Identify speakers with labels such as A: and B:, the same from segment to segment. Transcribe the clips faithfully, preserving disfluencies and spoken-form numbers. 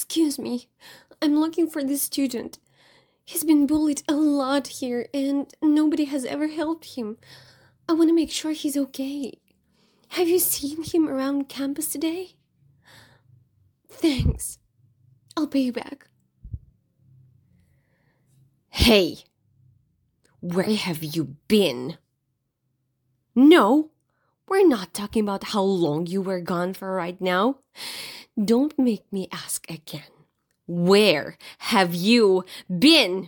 A: Excuse me, I'm looking for this student. He's been bullied a lot here and nobody has ever helped him. I want to make sure he's okay. Have you seen him around campus today? Thanks. I'll pay you back.
B: Hey, where have you been? No, we're not talking about how long you were gone for right now. Don't make me ask again. Where have you been?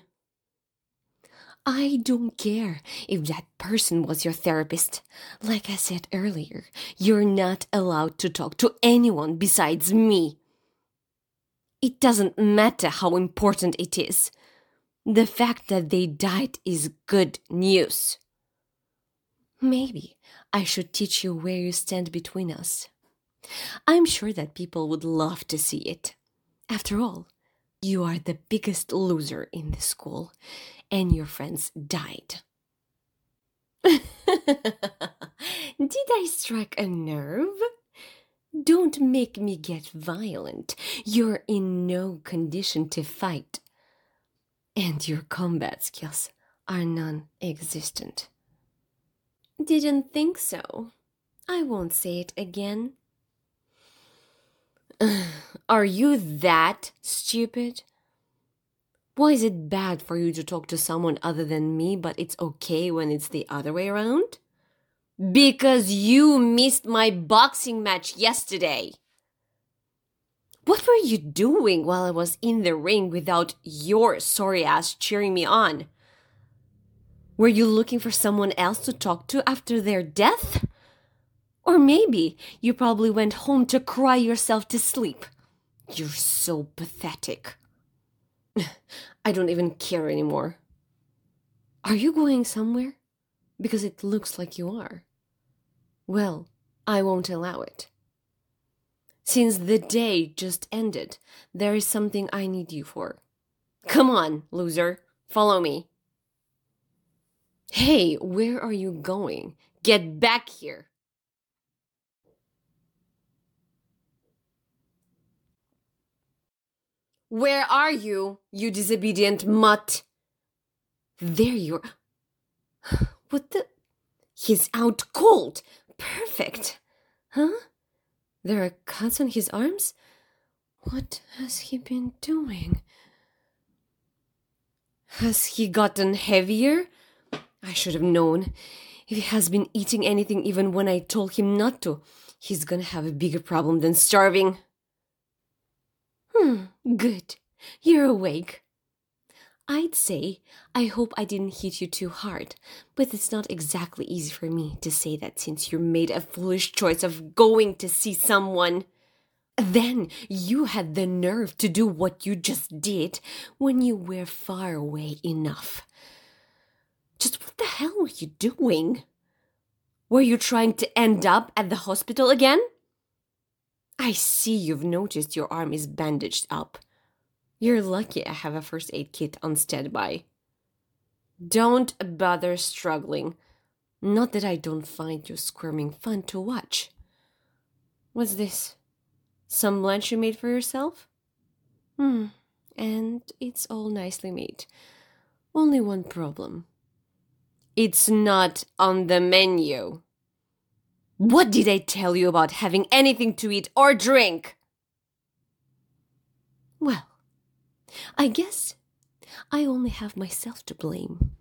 B: I don't care if that person was your therapist. Like I said earlier, you're not allowed to talk to anyone besides me. It doesn't matter how important it is. The fact that they died is good news. Maybe I should teach you where you stand between us. I'm sure that people would love to see it. After all, you are the biggest loser in the school, and your friends died. Did I strike a nerve? Don't make me get violent. You're in no condition to fight. And your combat skills are non-existent.
A: Didn't think so. I won't say it again.
B: Are you that stupid? Why is it bad for you to talk to someone other than me, but it's okay when it's the other way around? Because you missed my boxing match yesterday. What were you doing while I was in the ring without your sorry ass cheering me on? Were you looking for someone else to talk to after their death? Or maybe you probably went home to cry yourself to sleep. You're so pathetic. I don't even care anymore. Are you going somewhere? Because it looks like you are. Well, I won't allow it. Since the day just ended, there is something I need you for. Come on, loser. Follow me. Hey, where are you going? Get back here. Where are you, you disobedient mutt? There you are. What the? He's out cold. Perfect. Huh? There are cuts on his arms? What has he been doing? Has he gotten heavier? I should have known. If he has been eating anything even when I told him not to, he's gonna have a bigger problem than starving. Hmm, good. You're awake. I'd say, I hope I didn't hit you too hard, but it's not exactly easy for me to say that since you made a foolish choice of going to see someone. Then you had the nerve to do what you just did when you were far away enough. Just what the hell were you doing? Were you trying to end up at the hospital again? I see you've noticed your arm is bandaged up. You're lucky I have a first aid kit on standby. Don't bother struggling. Not that I don't find your squirming fun to watch. What's this? Some lunch you made for yourself? Hmm, and it's all nicely made. Only one problem. It's not on the menu. What did I tell you about having anything to eat or drink? Well, I guess I only have myself to blame.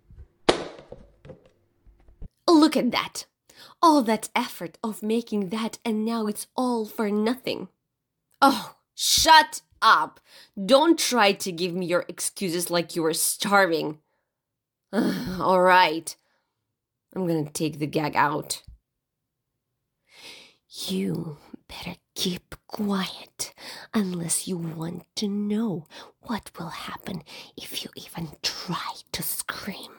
B: Look at that. All that effort of making that and now it's all for nothing. Oh, shut up. Don't try to give me your excuses like you were starving. All right. I'm gonna take the gag out. You better keep quiet unless you want to know what will happen if you even try to scream.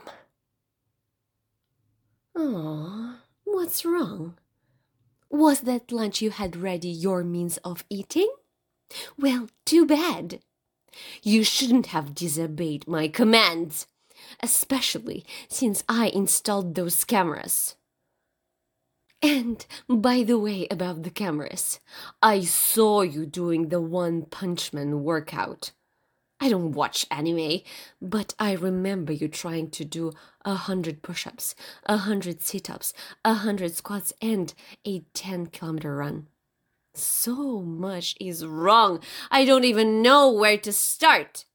B: Aw, what's wrong? Was that lunch you had ready your means of eating? Well, too bad. You shouldn't have disobeyed my commands, especially since I installed those cameras. And by the way, about the cameras, I saw you doing the One Punch Man workout. I don't watch anime, but I remember you trying to do a hundred push-ups, a hundred sit-ups, a hundred squats, and a ten kilometer run. So much is wrong. I don't even know where to start.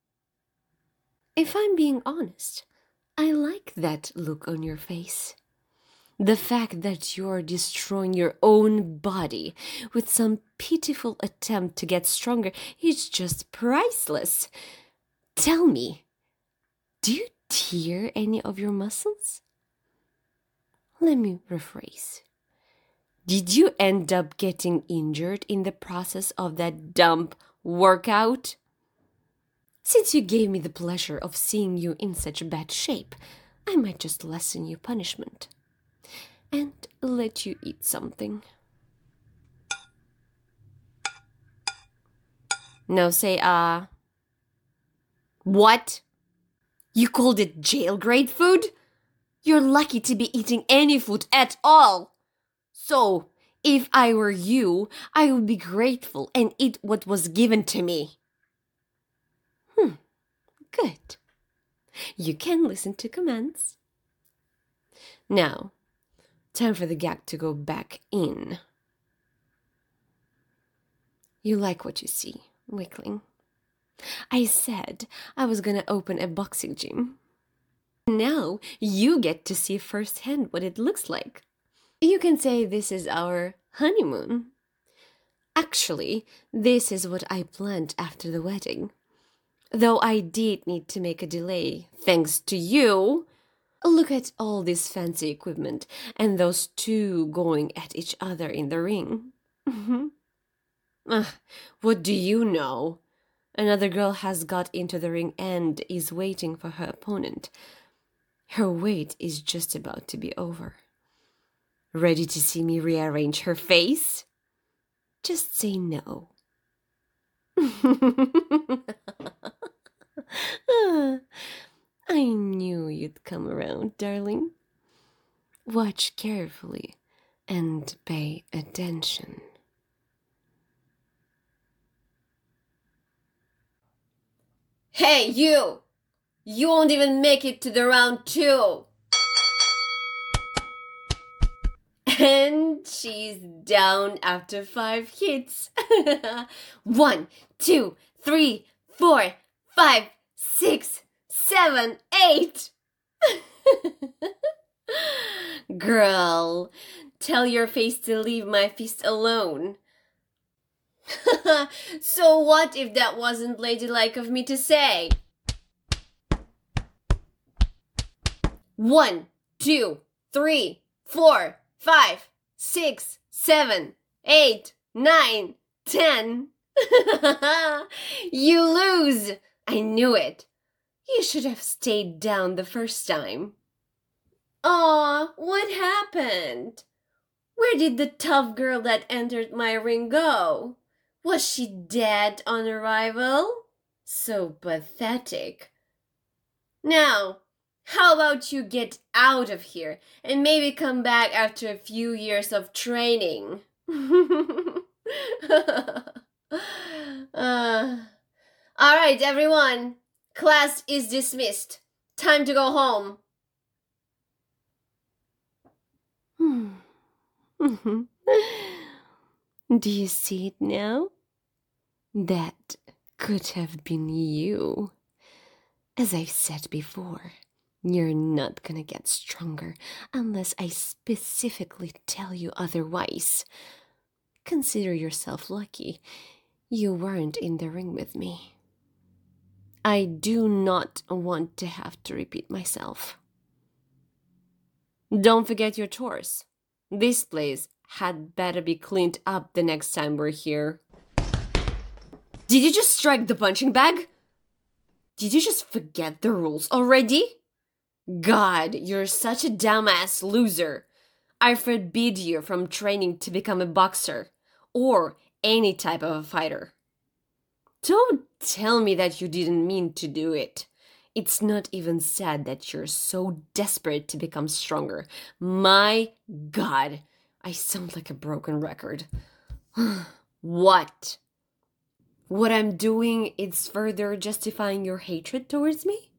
B: If I'm being honest, I like that look on your face. The fact that you're destroying your own body with some pitiful attempt to get stronger is just priceless. Tell me, do you tear any of your muscles? Let me rephrase. Did you end up getting injured in the process of that dumb workout? Since you gave me the pleasure of seeing you in such bad shape, I might just lessen your punishment and let you eat something. Now say, uh... What? You called it jail-grade food? You're lucky to be eating any food at all. So, if I were you, I would be grateful and eat what was given to me. Hmm, good. You can listen to commands. Now, time for the gag to go back in. You like what you see, weakling. I said I was gonna open a boxing gym. Now you get to see firsthand what it looks like. You can say this is our honeymoon. Actually, this is what I planned after the wedding. Though I did need to make a delay, thanks to you. Look at all this fancy equipment and those two going at each other in the ring. uh, what do you know? Another girl has got into the ring and is waiting for her opponent. Her wait is just about to be over. Ready to see me rearrange her face? Just say no. I knew you'd come around, darling. Watch carefully and pay attention. Hey, you! You won't even make it to the round two! And she's down after five hits. One, two, three, four, five, six, seven, eight. Girl, tell your face to leave my fist alone. So what if that wasn't ladylike of me to say? One, two, three, four, five, six, seven, eight, nine, ten. You lose. I knew it. You should have stayed down the first time. Aw, what happened? Where did the tough girl that entered my ring go? Was she dead on arrival? So pathetic. Now, how about you get out of here and maybe come back after a few years of training? uh, all right, everyone. Class is dismissed. Time to go home. Do you see it now? That could have been you. As I've said before, you're not gonna get stronger unless I specifically tell you otherwise. Consider yourself lucky you weren't in the ring with me. I do not want to have to repeat myself. Don't forget your chores. This place had better be cleaned up the next time we're here. Did you just strike the punching bag? Did you just forget the rules already? God, you're such a dumbass loser. I forbid you from training to become a boxer or any type of a fighter. Don't tell me that you didn't mean to do it. It's not even sad that you're so desperate to become stronger. My God, I sound like a broken record. What? What I'm doing is further justifying your hatred towards me?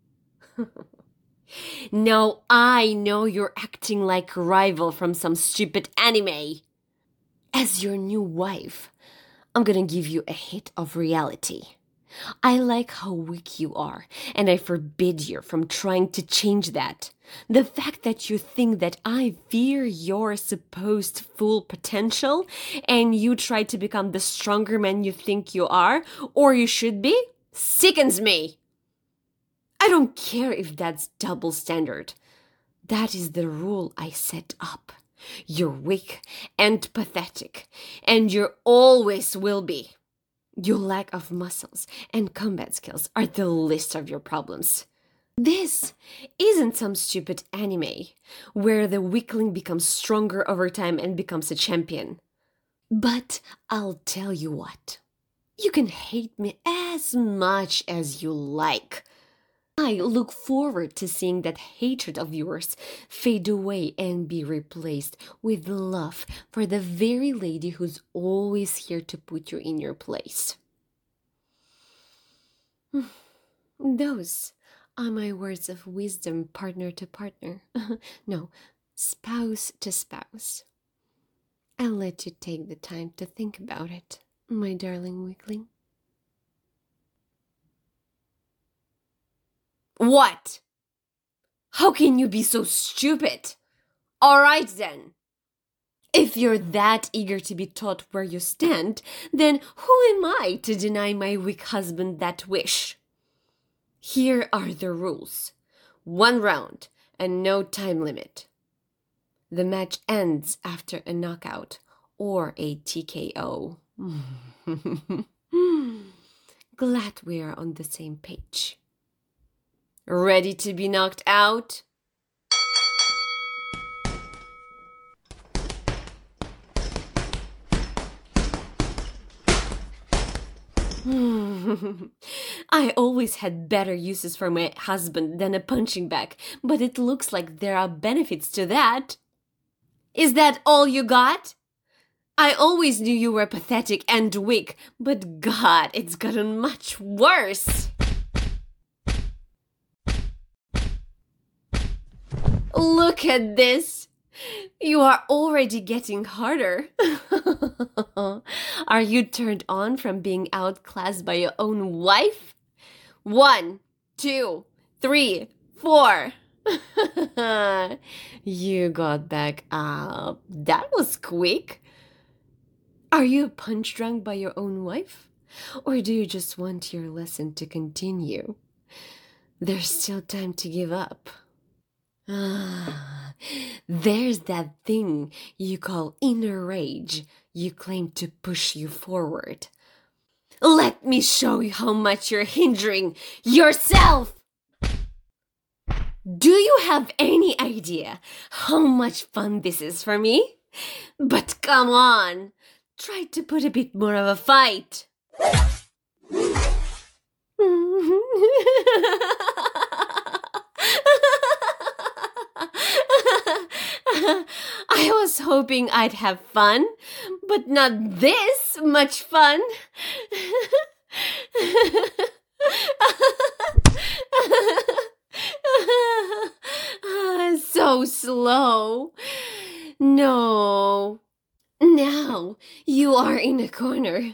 B: Now I know you're acting like a rival from some stupid anime. As your new wife, I'm gonna give you a hit of reality. I like how weak you are, and I forbid you from trying to change that. The fact that you think that I fear your supposed full potential, and you try to become the stronger man you think you are, or you should be, sickens me. I don't care if that's double standard. That is the rule I set up. You're weak and pathetic, and you always will be. Your lack of muscles and combat skills are the least of your problems. This isn't some stupid anime where the weakling becomes stronger over time and becomes a champion. But I'll tell you what. You can hate me as much as you like. I look forward to seeing that hatred of yours fade away and be replaced with love for the very lady who's always here to put you in your place. Those are my words of wisdom, partner to partner. No, spouse to spouse. I'll let you take the time to think about it, my darling weakling. What? How can you be so stupid? All right then. If you're that eager to be taught where you stand, then who am I to deny my weak husband that wish? Here are the rules. One round and no time limit. The match ends after a knockout or a T K O. Glad we're on the same page. Ready to be knocked out? I always had better uses for my husband than a punching bag, but it looks like there are benefits to that. Is that all you got? I always knew you were pathetic and weak, but God, it's gotten much worse. Look at this. You are already getting harder. Are you turned on from being outclassed by your own wife? One, two, three, four. You got back up. That was quick. Are you punch drunk by your own wife? Or do you just want your lesson to continue? There's still time to give up. Ah, there's that thing you call inner rage you claim to push you forward. Let me show you how much you're hindering yourself! Do you have any idea how much fun this is for me? But come on, try to put a bit more of a fight. I was hoping I'd have fun, but not this much fun. So slow. No. Now you are in a corner.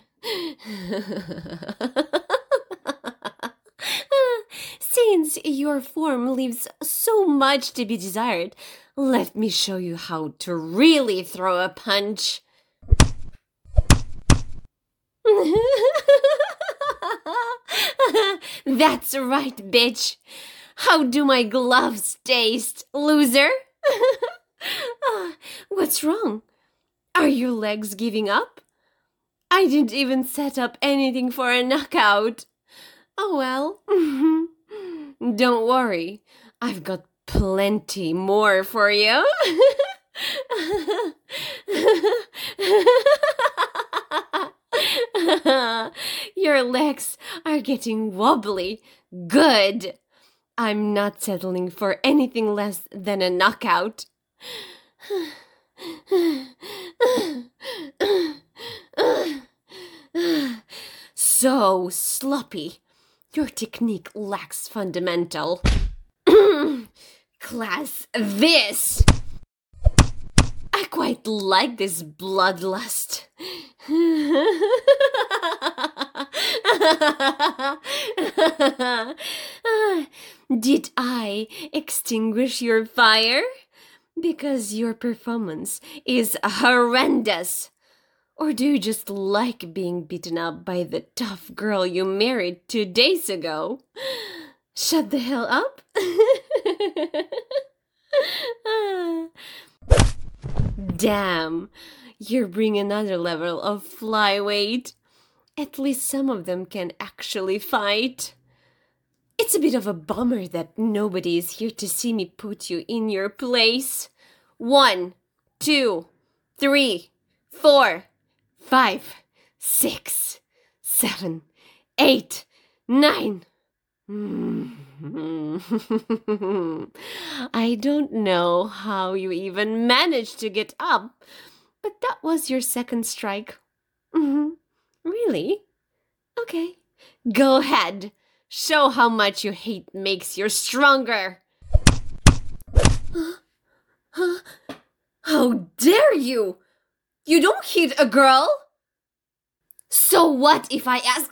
B: Since your form leaves so much to be desired, let me show you how to really throw a punch. That's right, bitch. How do my gloves taste, loser? What's wrong? Are your legs giving up? I didn't even set up anything for a knockout. Oh well. Don't worry. I've got plenty more for you. Your legs are getting wobbly. Good. I'm not settling for anything less than a knockout. So sloppy. Your technique lacks fundamental. Class, this! I quite like this bloodlust. Did I extinguish your fire? Because your performance is horrendous. Or do you just like being beaten up by the tough girl you married two days ago? Shut the hell up. Damn, you're bringing another level of flyweight. At least some of them can actually fight. It's a bit of a bummer that nobody is here to see me put you in your place. One, two, three, four, five, six, seven, eight, nine. I don't know how you even managed to get up, but that was your second strike. Mm-hmm. Really? Okay. Go ahead. Show how much you hate makes you stronger. Huh? How dare you? You don't hit a girl? So what if I ask...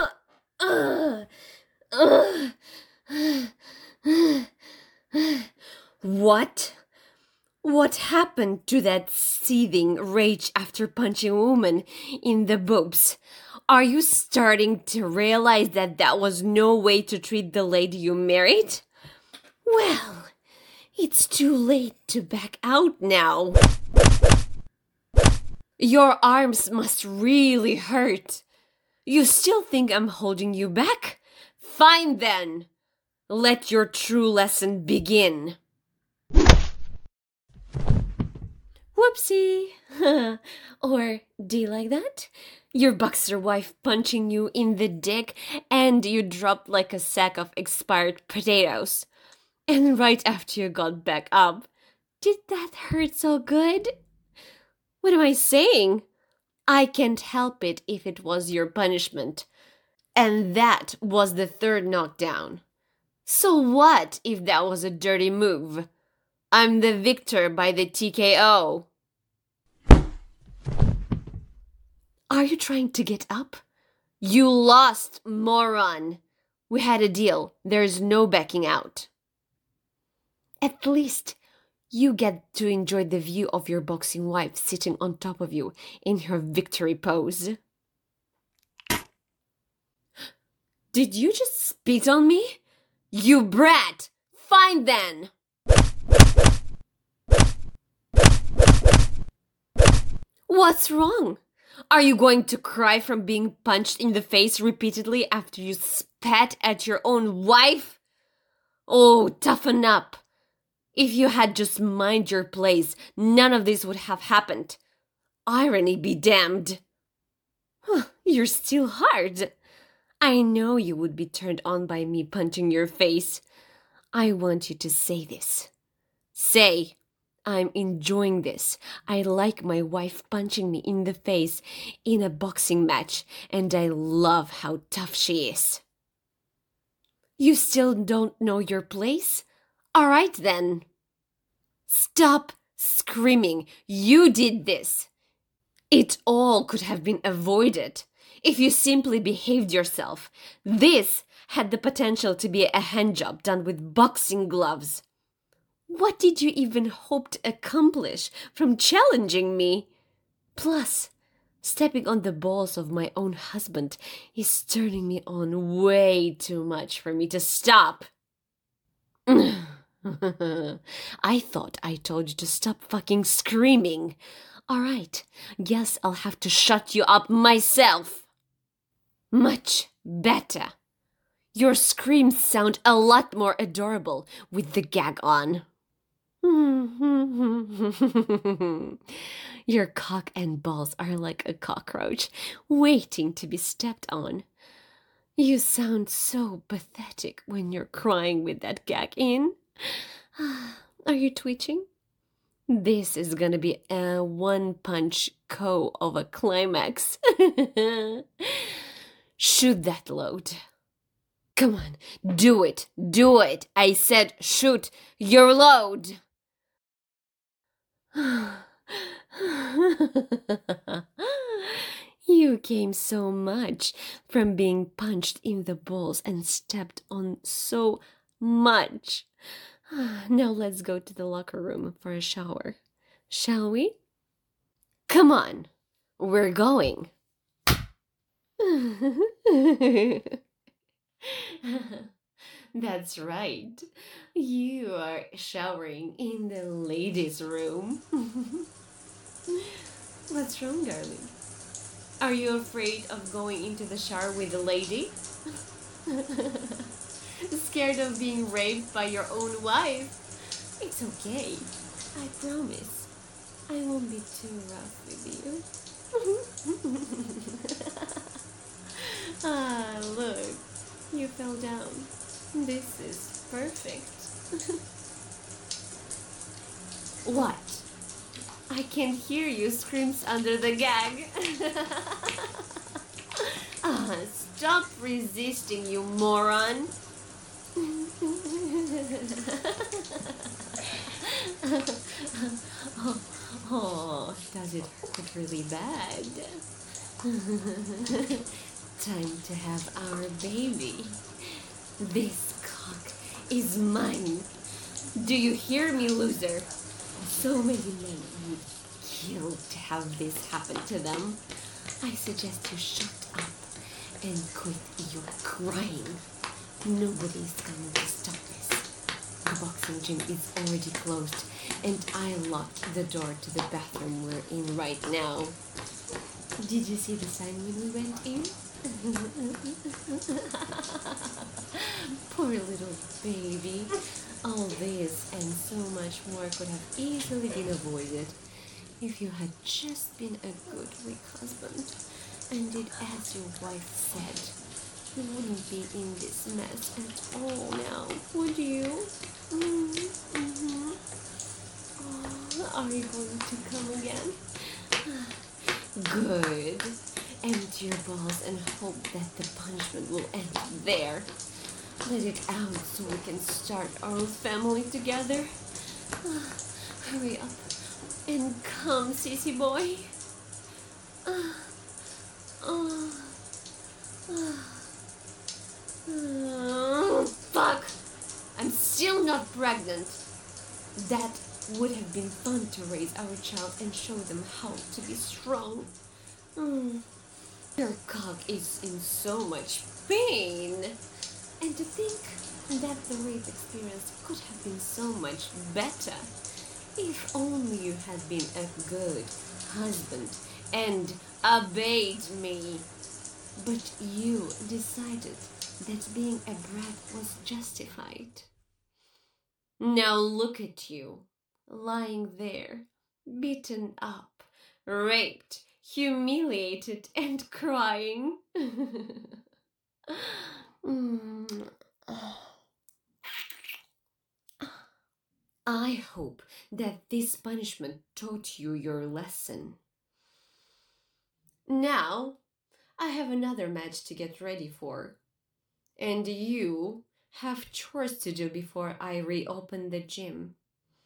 B: What? What happened to that seething rage after punching a woman in the boobs? Are you starting to realize that that was no way to treat the lady you married? Well, it's too late to back out now. Your arms must really hurt. You still think I'm holding you back? Fine then. Let your true lesson begin. Whoopsie. Or do you like that? Your boxer wife punching you in the dick and you dropped like a sack of expired potatoes. And right after you got back up, did that hurt so good? What am I saying? I can't help it if it was your punishment. And that was the third knockdown. So what if that was a dirty move? I'm the victor by the T K O. Are you trying to get up? You lost, moron. We had a deal. There's no backing out. At least you get to enjoy the view of your boxing wife sitting on top of you in her victory pose. Did you just spit on me? You brat! Fine then! What's wrong? Are you going to cry from being punched in the face repeatedly after you spat at your own wife? Oh, toughen up. If you had just mind your place, none of this would have happened. Irony be damned. Huh, you're still hard. I know you would be turned on by me punching your face. I want you to say this. Say, I'm enjoying this. I like my wife punching me in the face in a boxing match, and I love how tough she is. You still don't know your place? All right then. Stop screaming. You did this. It all could have been avoided if you simply behaved yourself. This had the potential to be a handjob done with boxing gloves. What did you even hope to accomplish from challenging me? Plus, stepping on the balls of my own husband is turning me on way too much for me to stop. I thought I told you to stop fucking screaming. All right, guess I'll have to shut you up myself. Much better. Your screams sound a lot more adorable with the gag on. Your cock and balls are like a cockroach waiting to be stepped on. You sound so pathetic when you're crying with that gag in. Are you twitching? This is gonna be a one punch K O of a climax. Shoot that load. Come on, do it, do it. I said shoot your load. You came so much from being punched in the balls and stepped on so much. Now let's go to the locker room for a shower. Shall we? Come on, we're going. That's right. You are showering in the ladies' room. What's wrong, darling? Are you afraid of going into the shower with a lady? Scared of being raped by your own wife? It's okay. I promise. I won't be too rough with you. Ah, look. You fell down. This is perfect. What? I can hear you screams under the gag. Ah, stop resisting, you moron. oh, oh, does it hurt really bad? Time to have our baby. This cock is mine. Do you hear me, loser? So many men would kill to have this happen to them. I suggest you shut up and quit your crying. Nobody's going to stop this. The boxing gym is already closed, and I locked the door to the bathroom we're in right now. Did you see the sign when we went in? Poor little baby. All this and so much more could have easily been avoided if you had just been a good, weak husband and did as your wife said. You wouldn't be in this mess at all now, would you? Mm-hmm. Oh, are you going to come again? Good. Empty your balls and hope that the punishment will end there. Let it out so we can start our family together. Ah, hurry up and come, sissy boy. Ah, oh, ah, ah, fuck! I'm still not pregnant. That would have been fun to raise our child and show them how to be strong. Mm. Your cock is in so much pain. And to think that the rape experience could have been so much better if only you had been a good husband and obeyed me. But you decided that being a brat was justified. Now look at you, lying there, beaten up, raped, humiliated, and crying. mm. I hope that this punishment taught you your lesson. Now, I have another match to get ready for. And you have chores to do before I reopen the gym.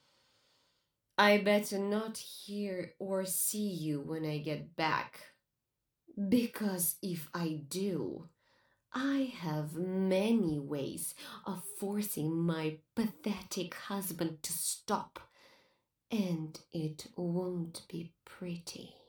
B: I better not hear or see you when I get back. Because if I do, I have many ways of forcing my pathetic husband to stop. And it won't be pretty.